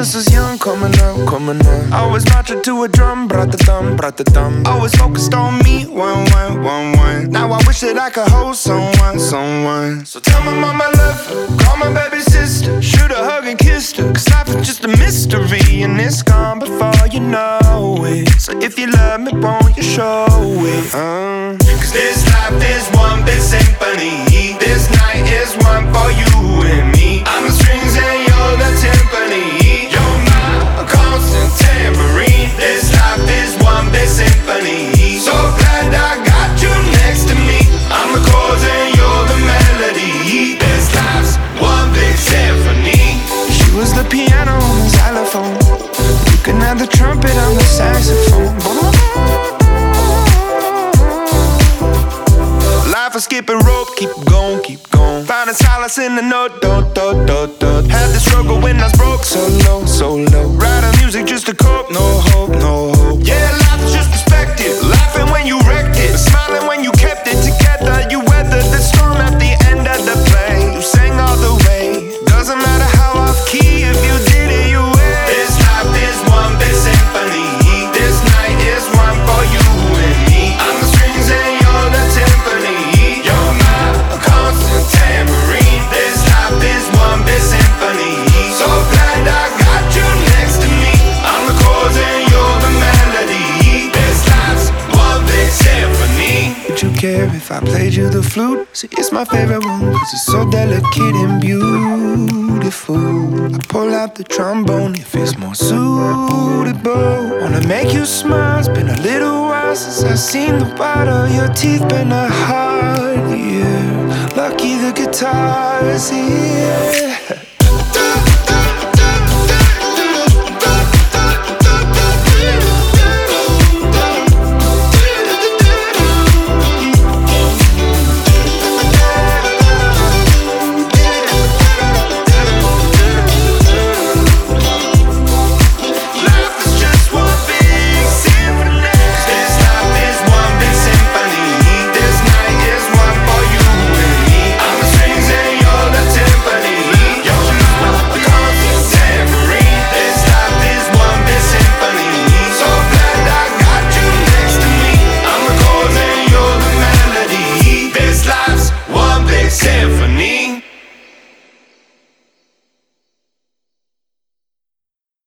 Promise was young, coming up, coming up. Always marching to a drum, brat-a-thumb, brat-a-thumb. Always focused on me, one, one, one, one. Now I wish that I could hold someone, someone. So tell my mama I love her, call my baby sister, shoot a hug and kiss her. Cause life is just a mystery and it's gone before you know it. So if you love me, won't you show it? Cause this life is one big symphony. This night is one for you and me. I'm the strings and you're the timpani. You're my constant tambourine. This life is one big symphony. So glad I got you next to me. I'm the chords and you're the melody. This life's one big symphony. She was the piano on the xylophone. You can have the trumpet on the saxophone. Life is skipping rope, keep going, keep going. Finding solace in the note, dot, dot, dot, dot. Had the struggle when I was broke, so low, so low. Writing music just to cope, no hope, no hope. Yeah, life is just perspective. Laughing when you wrecked it, smiling when you kept it together. You weathered the storm at the end of the play. You sang all the way. Doesn't matter how off key, if you did it, you win. This life is one big symphony. This night is one for you and me. I'm the strings and you're the timpani. You're my constant tambourine. This life is one big symphony. So glad I got you next to me. I'm the chords and you're the melody. This life's one big symphony. Would you care if I played you the flute? See, it's my favorite one, cause it's so delicate and beautiful. I pull out the trombone if it's more suitable. Wanna make you smile, it's been a little while since I've seen the white of your teeth. Been a hard year, lucky the guitar is here.